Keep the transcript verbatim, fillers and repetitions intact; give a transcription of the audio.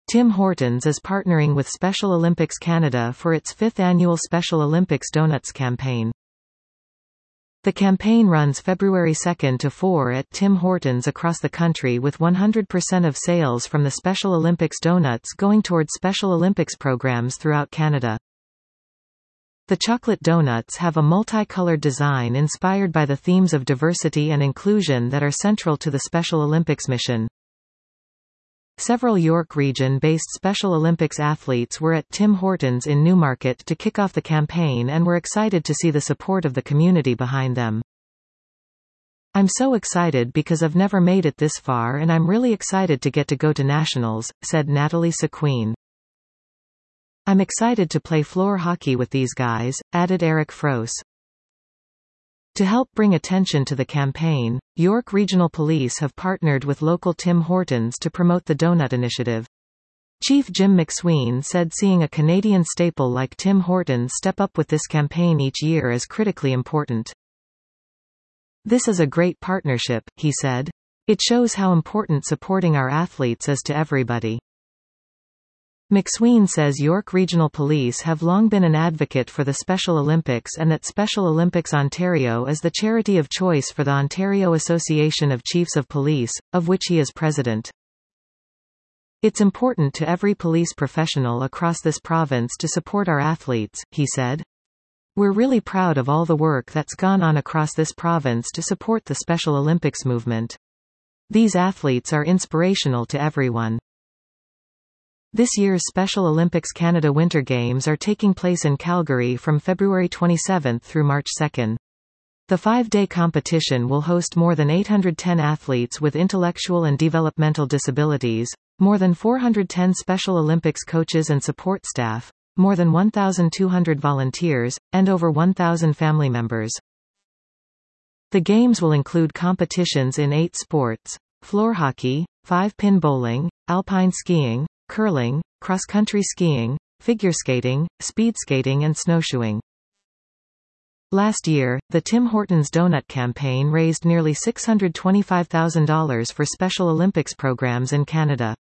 Tim Hortons is partnering with Special Olympics Canada for its fifth annual Special Olympics Donuts campaign. The campaign runs February second to fourth at Tim Hortons across the country, with one hundred percent of sales from the Special Olympics donuts going towards Special Olympics programs throughout Canada. The chocolate donuts have a multicolored design inspired by the themes of diversity and inclusion that are central to the Special Olympics mission. Several York Region-based Special Olympics athletes were at Tim Hortons in Newmarket to kick off the campaign and were excited to see the support of the community behind them. "I'm so excited because I've never made it this far and I'm really excited to get to go to nationals," said Natalie Sequin. "I'm excited to play floor hockey with these guys," added Eric Froese. To help bring attention to the campaign, York Regional Police have partnered with local Tim Hortons to promote the donut initiative. Chief Jim McSween said seeing a Canadian staple like Tim Hortons step up with this campaign each year is critically important. "This is a great partnership," he said. "It shows how important supporting our athletes is to everybody." McSween says York Regional Police have long been an advocate for the Special Olympics and that Special Olympics Ontario is the charity of choice for the Ontario Association of Chiefs of Police, of which he is president. "It's important to every police professional across this province to support our athletes," he said. "We're really proud of all the work that's gone on across this province to support the Special Olympics movement. These athletes are inspirational to everyone." This year's Special Olympics Canada Winter Games are taking place in Calgary from February twenty-seventh through March second. The five-day competition will host more than eight hundred ten athletes with intellectual and developmental disabilities, more than four hundred ten Special Olympics coaches and support staff, more than one thousand two hundred volunteers, and over one thousand family members. The Games will include competitions in eight sports: floor hockey, five-pin bowling, alpine skiing, curling, cross-country skiing, figure skating, speed skating and snowshoeing. Last year, the Tim Hortons Donut campaign raised nearly six hundred twenty-five thousand dollars for Special Olympics programs in Canada.